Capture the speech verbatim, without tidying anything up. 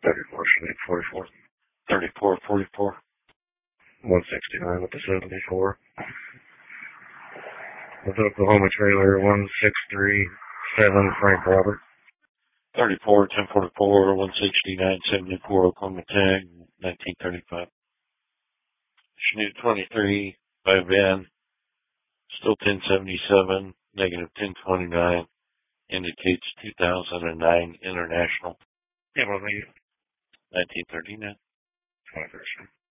thirty-four, forty-four. thirty-four forty-four. one sixty-nine with the seventy-four. With Oklahoma trailer, one six three seven, Frank Robert. thirty-four ten forty-four, one sixty-nine seventy-four, Oklahoma tag, nineteen thirty-five. Chanute twenty-three by Van, still ten seventy-seven, negative ten twenty-nine, indicates two thousand nine International. Yeah, well, maybe. nineteen thirty-nine. twenty-first.